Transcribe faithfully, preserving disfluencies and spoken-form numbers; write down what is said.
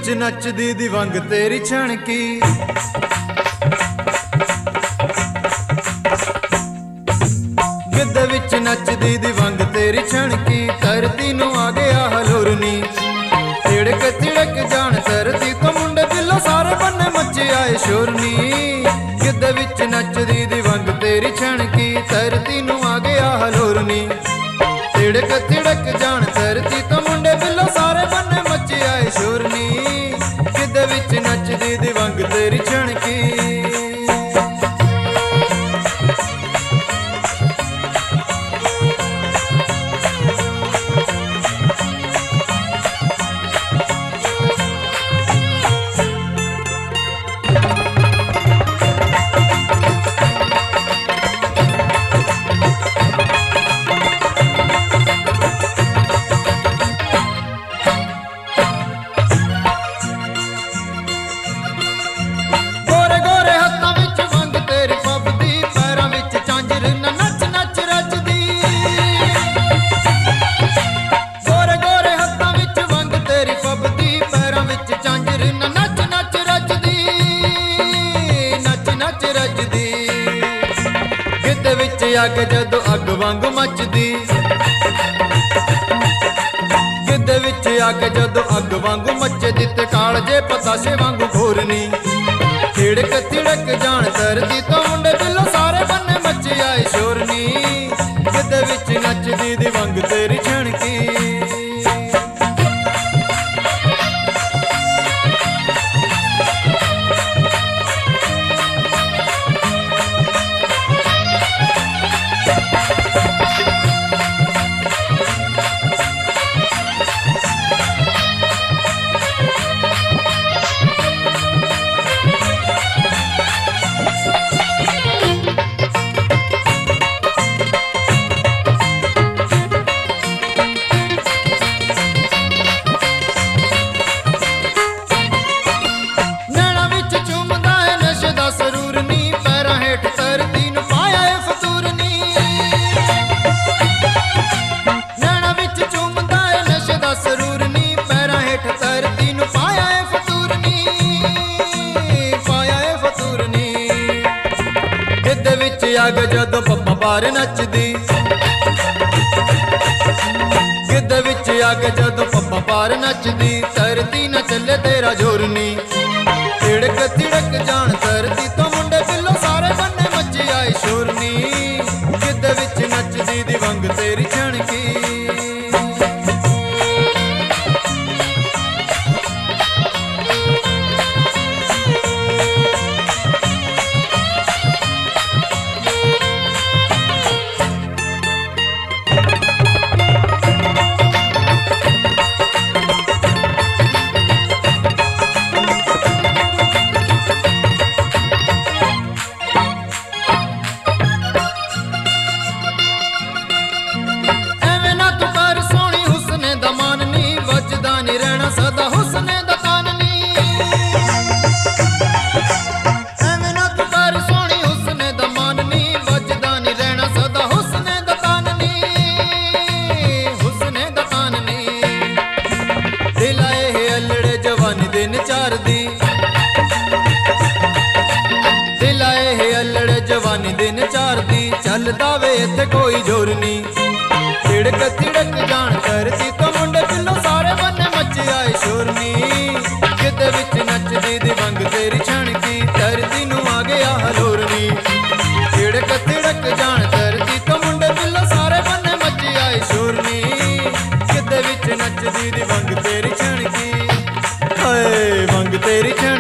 विच नचदी दी वंग तेरी छणकी, गिद्ध विच नचदी दी वंग तेरी छणकी, धरती नूं आ गया हलोरनी। तिड़क तिड़क जान धरती तो मुंडे दिलों सारे बन्ने मचे आए शोरनी। गिद्ध विच नचदी दी वंग तेरी छणकी, धरती नूं आ गया हलोरनी। तिड़क तिड़क जान धरती तो मुंडे दिलों सारे बन्ने मचे आए शोरनी। गिद्ध विच नचदी दी वंग तेरी छणकी। अग जदों अग वांग मचदी, गिद्ध विच अग जदों अग वांग मचदी, ते कालजे पताशे वांग घोरनी। तिड़क तिड़क जान धरती तो मुंडे दिलों सारे बन्ने मचे आए शोरनी। गिद्ध विच नचदी दी वंग तेरी छणकी। अग जदों पप्पा पार नचदी, गिद्ध विच अग जदों पप्पा पार नचदी, धरती न चले तेरा जोरनी। तिड़क तिड़क जान धरती तो मुंडे दिलों सारे बन्ने मचे आए शोरनी। गिद्ध विच नचदी दी वंग तेरी छणकी। दिलाए है अल्लड़ जवानी दिन चार दी, चलदा वे इत्थे कोई जोर नी। तिड़क तिड़क जान धरती तो मुंडे दिलों सारे बन्ने मचे आए शोरनी। गिद्ध विच नचदी दी वंग तेरी छणकी, धरती नूं आ गया हलोरनी। तिड़क तिड़क जान धरती तो मुंडे दिलों सारे बन्ने मचे आए शोरनी। गिद्ध विच नचदी दी वंग तेरी छणकी, हाय वंग तेरी छणकी।